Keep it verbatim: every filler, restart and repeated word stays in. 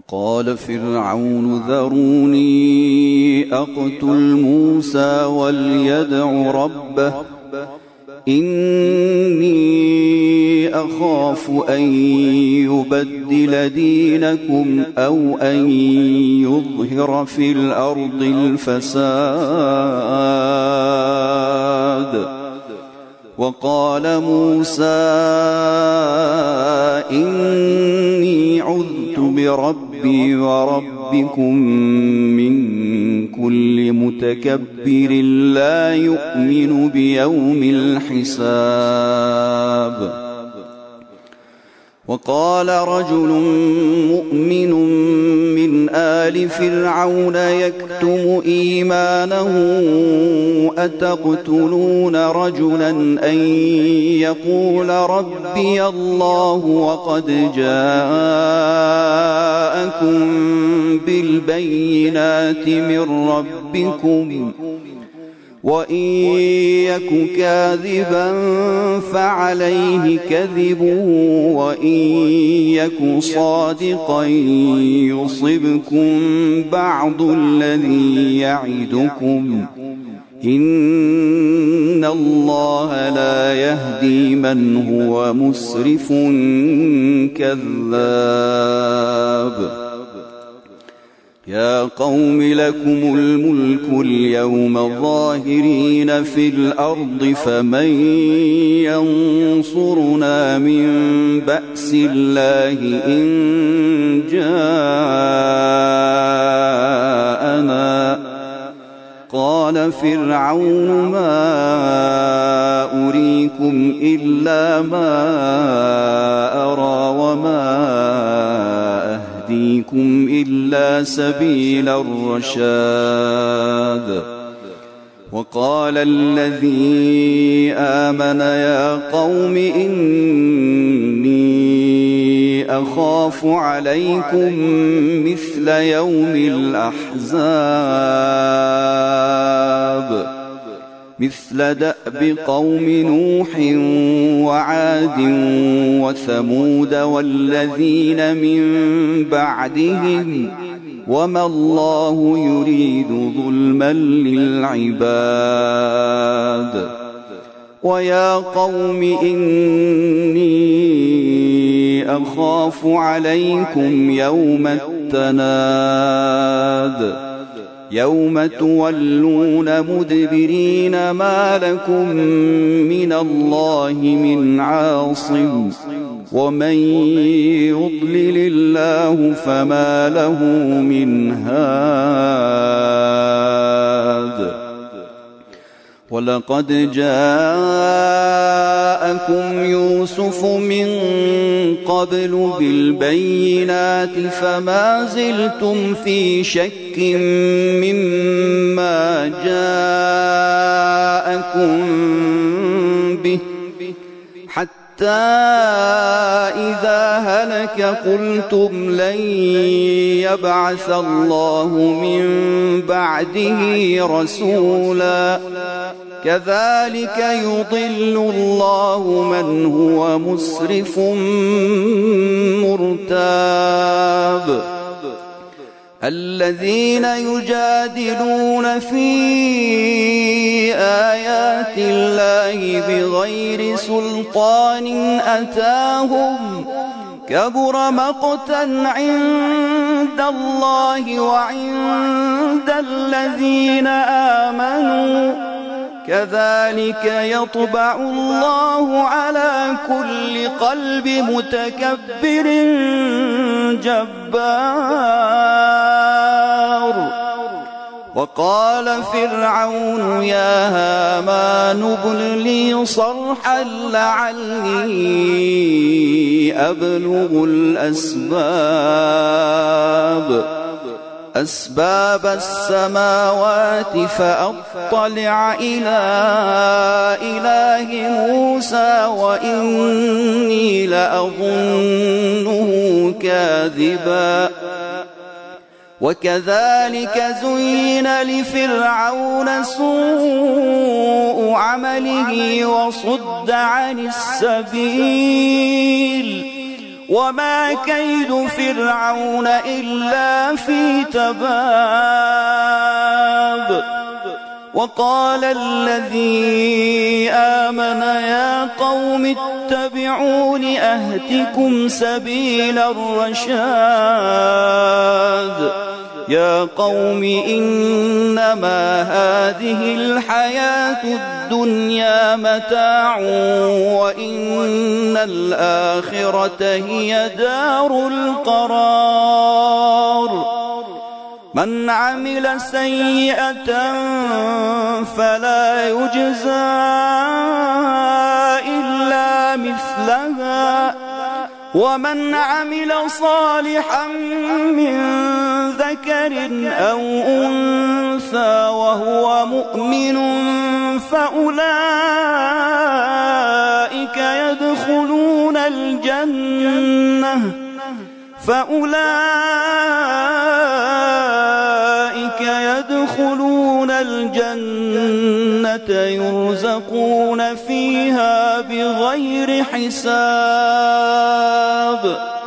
قال فرعون ذروني أقتل موسى وليدع ربه إني أخاف أن يبدل دينكم أو أن يظهر في الأرض الفساد. وقال موسى إني عذت بربي وربكم من كل متكبر لا يؤمن بيوم الحساب. وقال رجل مؤمن من آل فرعون يكتم إيمانه أتقتلون رجلا أن يقول ربي الله وقد جاءكم بالبينات من ربكم وإن يك كاذبا فعليه كذبه وإن يك صادقا يصبكم بعض الذي يعدكم إن الله لا يهدي من هو مسرف كذاب. يا قوم لكم الملك اليوم ظاهرين في الأرض فمن ينصرنا من بأس الله إن جاءنا. قال فرعون ما أريكم إلا ما أرى وما أهديكم إلا سبيل الرشاد. وقال الذي آمن يا قوم إني أخاف عليكم مثل يوم الأحزاب مثل دأب قوم نوح وعاد وثمود والذين من بعدهم وما الله يريد ظلما للعباد. ويا قوم إني أخاف عليكم يوم التناد يوم تولون مدبرين ما لكم من الله من عاصم ومن يضلل الله فما له من هاد. ولقد جاءكم يوسف من قبل بالبينات فما زلتم في شك مما جاءكم به حتى إذا هلك قلتم لن يبعث الله من بعده رسولا كذلك يضل الله من هو مسرف مرتاب. الذين يجادلون في آيات الله بغير سلطان أتاهم كبر مقتا عند الله وعند الذين آمنوا كذلك يطبع الله على كل قلب متكبر جبار. وقال فرعون يا هامان ابن لي صرحا لعلي أبلغ الأسباب أسباب السماوات فأطلع إلى إله موسى وإني لأظنه كاذبا. وكذلك زين لفرعون سوء عمله وصد عن السبيل وما كيد فرعون إلا في تباب. وقال الذي آمن يا قوم اتبعون أهدكم سبيل الرشاد. يا قوم إنما هذه الحياة الدنيا متاع وإن الآخرة هي دار القرار. من عمل سيئة فلا يجزى إلا مثلها ومن عمل صالحا من ذكر أو أنثى وهو مؤمن فأولئك يدخلون الجنة فأولئك يدخلون الجنة يرزقون فيها بغير حساب.